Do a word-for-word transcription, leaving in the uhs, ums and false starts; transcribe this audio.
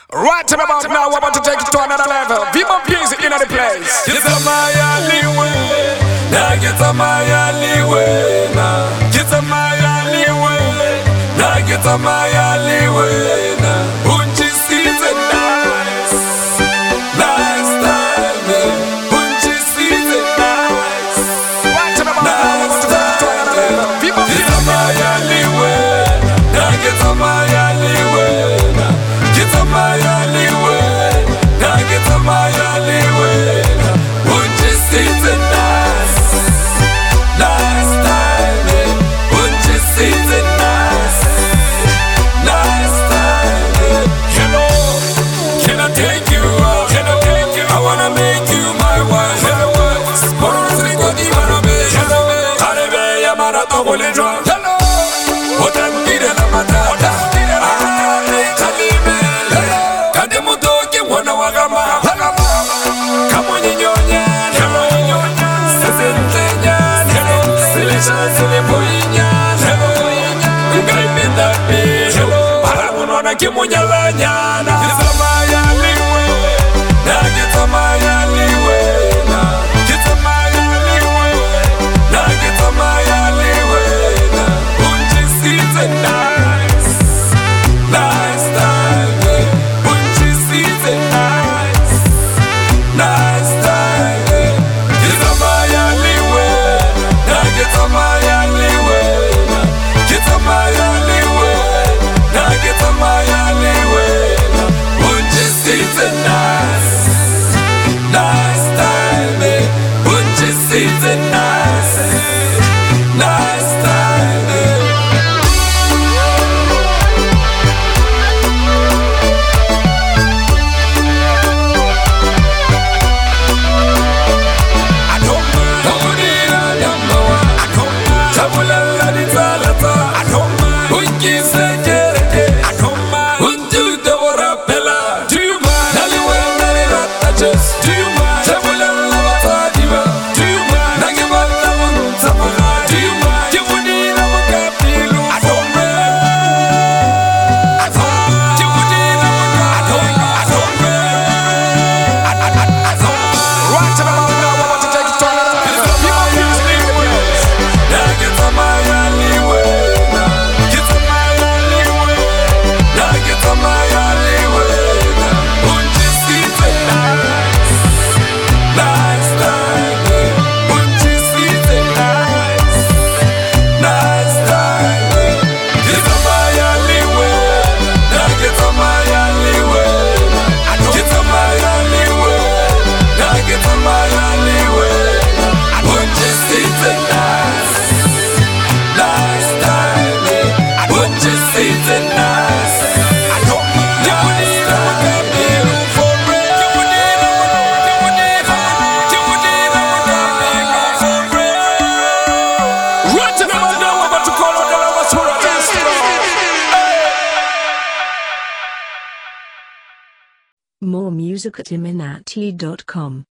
Right about now, we're about to take it to another level. Viva Peace in the place. Get a Maya Liwe, now get a Maya Liwe, now get a Maya Liwe, now get a Maya Liwe, now. Punchy season nice, nice time, punchy season nice. Right about now, we're about to take it to another level. Viva Peace. Get a Maya Liwe, now get a Maya Liwe, now get a Maya Liwe, now get a Maya Liwe, now. Punchy season nice, nice time, punchy season nice, nice time. Hello, can I take you out? Can I take you? I wanna make you my wife. Hello, Sporo Rico di Marabe. Hello, Carebe Yamara Togoledra. Hello, what I'm getting a matata. Ah, Kalime. Kademutoke wana wagama. Come on in your yan. Hello, Sesentenya. Hello, Selection Selepoinya. Hello, Ugai Pindapi. Hello, Paramunona Kimunyalanyana. Get a Maya Liwe. Now get a Maya Liwe. Now get a Maya Liwe. Now get a Maya Liwe. Now punchy season nice, nice time. Punchy season nice, nice time. Get a Maya Liwe. Now get a Maya Liwe. Now get a Maya Liwe. Now get a Maya Liwe. Now punchy season nice, nice time. Punchy season nice, nice time. I don't mind. Don't need a number one. I don't mind. Chabulala di talata. I don't mind. Unki sejereke. I don't mind. Unju devora pela. Do you mind? Nali we nali rataches. Do you mind? Chabulala watadiva. Do you mind? Nagi bala muntabula. Do you mind? Jibuni na mukapilu. I don't mind. I don't mind. Jibuni na mukapilu. I don't mind. I don't mind. I don't mind. Right about now, we're about to take it to another level. Viva Peace in the place. Now get a Maya Liwe, now get a Maya Liwe, now get a Maya Liwe, now punchy season nice, nice time, punchy season nice, nice time. Get a Maya Liwe, now get a Maya Liwe, now get a Maya Liwe, now get a Maya Liwe, now punchy season nice. Nice time, punchy season nice. I don't mind. You need a Mugabe for real. You need a You need a You need a Mugabe for real. Right about now, we're about to call on the lovers for a dance. More music at iminati dot com.